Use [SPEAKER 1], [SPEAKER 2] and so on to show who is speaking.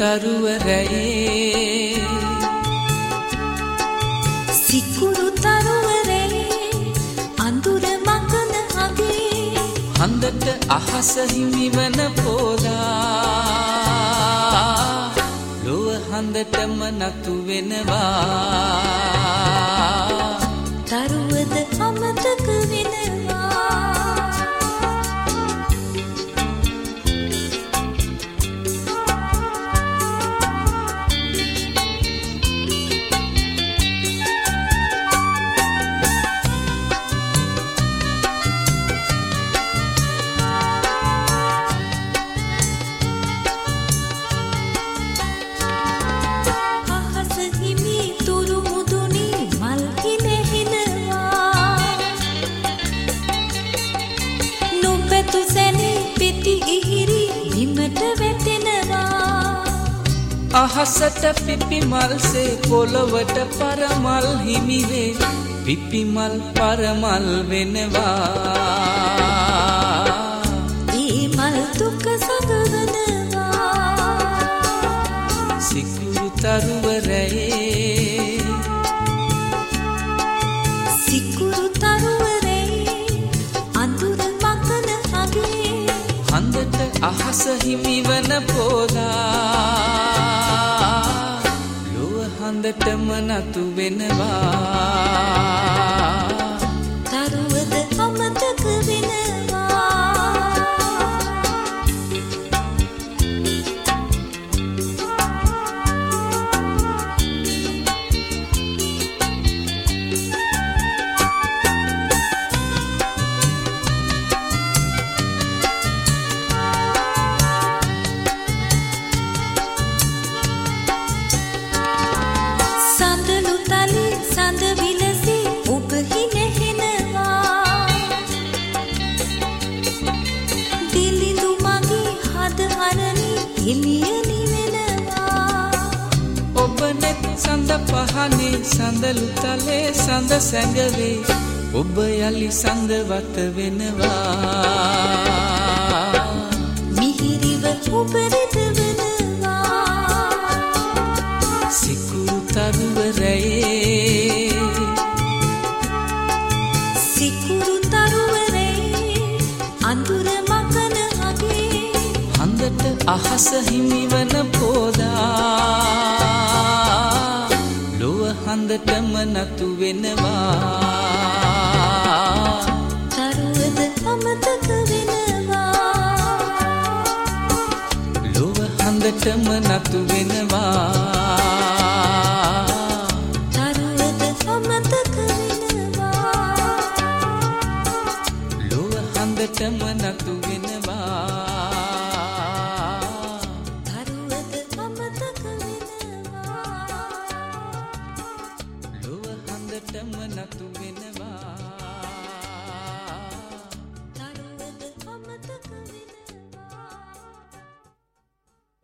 [SPEAKER 1] තරුවරයේ
[SPEAKER 2] සිකුරු තරුවරේ අඳුර මකන අගේ
[SPEAKER 1] හන්දට අහස හිමිවන පෝදා ලොව හන්දටම නතු වෙනවා
[SPEAKER 2] තරුවද අමතක වෙනවා
[SPEAKER 1] අහසට පිපි මල්සේ පොළවට පරමල් හිමිවේ පිපි මල් පරමල් වෙනවා
[SPEAKER 2] ඒ මල් දුක සඟවනවා
[SPEAKER 1] සිකුරු තරුවරයේ
[SPEAKER 2] සිකුරු තරුවරේ අඳුර මකන අගේ
[SPEAKER 1] හන්දට අහස හිමිවන පෝදා හන්දටම නතු වෙනවා
[SPEAKER 2] තරුවද අමතක වෙනවා සඳ විලසි ඔබ හිනෙහෙනවා දිලිඳු මගේ හද හරණි එළිය නිවෙනවා
[SPEAKER 1] ඔබ නෙත් සඳ පහනේ සඳලු තලේ සඳ සැඟවේ ඔබ යලි සඳවත වෙනවා
[SPEAKER 2] මිහිරිව ඔබ රිදවනවා
[SPEAKER 1] සිකුරු තරුවරයේ
[SPEAKER 2] සිකුරු තරුවරේ අඳුර මකන අගේ
[SPEAKER 1] හන්දට අහස හිමිවන පෝදා ලොව හන්දටම නතු වෙනවා
[SPEAKER 2] තරුවද අමතක වෙනවා
[SPEAKER 1] ලොව හන්දටම නතු වෙනවා
[SPEAKER 2] තරුවද අමතක වෙනවා
[SPEAKER 1] ලොව හන්දටම නතු වෙනවා
[SPEAKER 2] තරුවද අමතක වෙනවා
[SPEAKER 1] ලොව හන්දටම නතු